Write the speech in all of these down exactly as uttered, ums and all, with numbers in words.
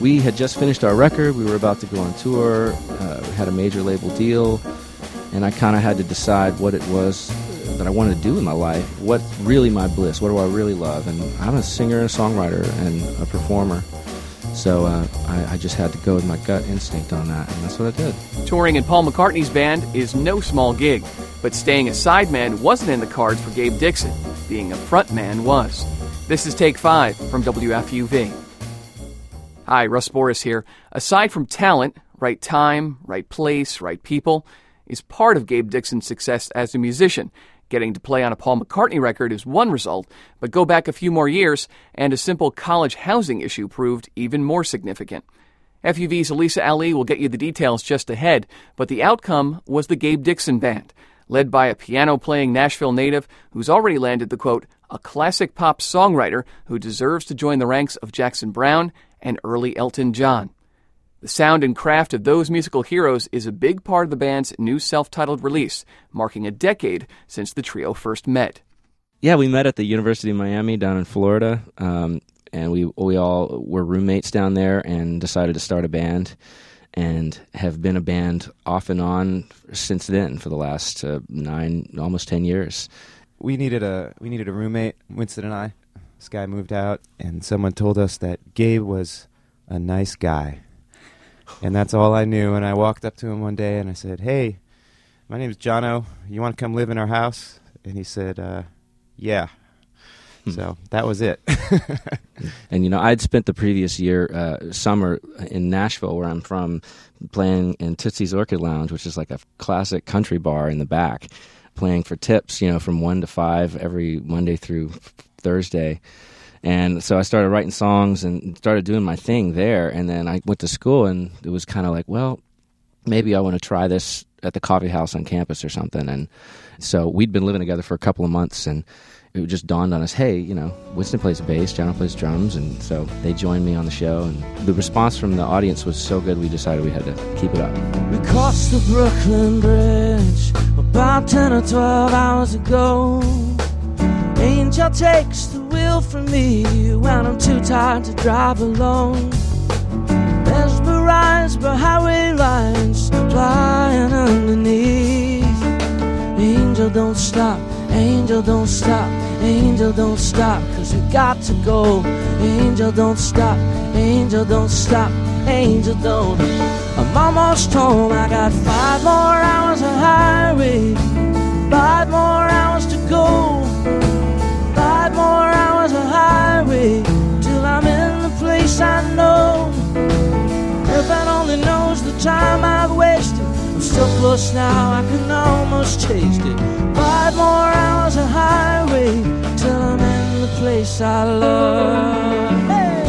We had just finished our record. We were about to go on tour. Uh, we had a major label deal. And I kind of had to decide what it was that I wanted to do in my life. What's really my bliss? What do I really love? And I'm a singer and a songwriter and a performer. So uh, I, I just had to go with my gut instinct on that, and that's what I did. Touring in Paul McCartney's band is no small gig, but staying a sideman wasn't in the cards for Gabe Dixon. Being a frontman was. This is Take Five from W F U V. Hi, Russ Boris here. Aside from talent, right time, right place, right people is part of Gabe Dixon's success as a musician. Getting to play on a Paul McCartney record is one result, but go back a few more years, and a simple college housing issue proved even more significant. F U V's Elisa Ali will get you the details just ahead, but the outcome was the Gabe Dixon Band, led by a piano-playing Nashville native who's already landed the, quote, a classic pop songwriter who deserves to join the ranks of Jackson Browne and early Elton John. The sound and craft of those musical heroes is a big part of the band's new self-titled release, marking a decade since the trio first met. Yeah, we met at the University of Miami down in Florida, um, and we we all were roommates down there and decided to start a band, and have been a band off and on since then for the last uh, nine, almost ten years. We needed a we needed a roommate, Winston and I. This guy moved out, and someone told us that Gabe was a nice guy. And that's all I knew. And I walked up to him one day and I said, hey, my name's Jono. You want to come live in our house? And he said, uh, yeah. Hmm. So that was it. And, you know, I'd spent the previous year, uh, summer in Nashville, where I'm from, playing in Tootsie's Orchid Lounge, which is like a classic country bar in the back, playing for tips, you know, from one to five every Monday through Thursday. And so I started writing songs and started doing my thing there. And then I went to school, and it was kind of like, well, maybe I want to try this at the coffee house on campus or something. And so we'd been living together for a couple of months, and it just dawned on us, hey, you know, Winston plays bass, Jono plays drums. And so they joined me on the show. And the response from the audience was so good, we decided we had to keep it up. We crossed the Brooklyn Bridge about ten or twelve hours ago. Angel takes the wheel from me when I'm too tired to drive alone. Mesmerized by highway lines flying underneath. Angel, don't stop, angel, don't stop, angel, don't stop, 'cause we got to go. Angel, don't stop, angel, don't stop, angel, don't. I'm almost home, I got five more hours of highway, five more hours to go. Five more hours of highway till I'm in the place I know. Heaven only knows the time I've wasted. I'm still close now, I can almost taste it. Five more hours of highway till I'm in the place I love. Hey!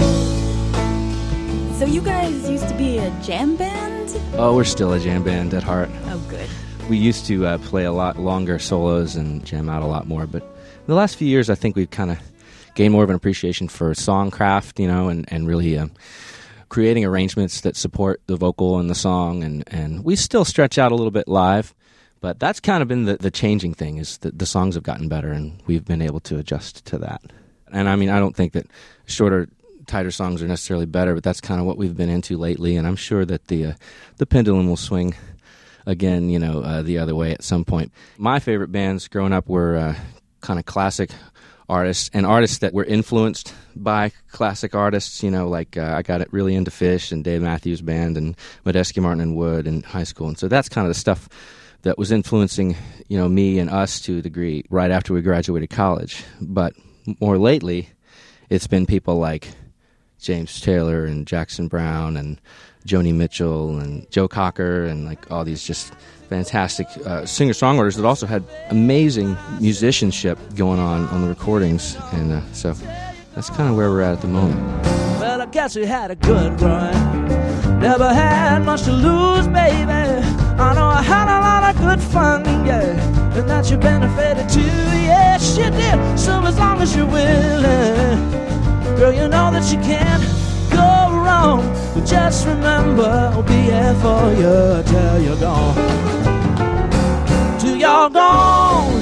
So you guys used to be a jam band? Oh, we're still a jam band at heart. Oh, good. We used to uh, play a lot longer solos and jam out a lot more, but the last few years, I think we've kind of gained more of an appreciation for songcraft, you know, and, and really um, creating arrangements that support the vocal and the song. And, and we still stretch out a little bit live, but that's kind of been the, the changing thing, is that the songs have gotten better, and we've been able to adjust to that. And I mean, I don't think that shorter, tighter songs are necessarily better, but that's kind of what we've been into lately, and I'm sure that the uh, the pendulum will swing again, you know, uh, the other way at some point. My favorite bands growing up were Uh, kind of classic artists, and artists that were influenced by classic artists, you know, like uh, I got it really into Fish and Dave Matthews Band and Medeski Martin and Wood in high school. And so that's kind of the stuff that was influencing, you know, me and us to a degree right after we graduated college. But more lately, it's been people like James Taylor and Jackson Browne and Joni Mitchell and Joe Cocker and like all these just fantastic uh, singer-songwriters that also had amazing musicianship going on on the recordings. And uh, so that's kind of where we're at at the moment. Well, I guess we had a good run. Never had much to lose, baby. I know I had a lot of good fun, yeah. And that you benefited too, yes you did. So as long as you're willing, girl, you know that you can't go wrong. But just remember, I'll be here for you till you're gone. Till you're gone,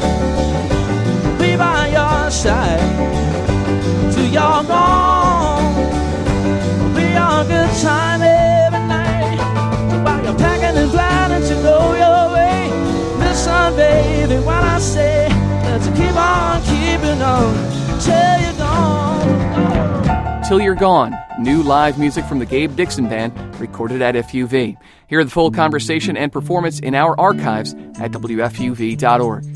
be by your side. Till you're gone, be your good time. gone, till you're gone. Till You're Gone, new live music from the Gabe Dixon Band, recorded at F U V. Hear the full conversation and performance in our archives at W F U V dot org.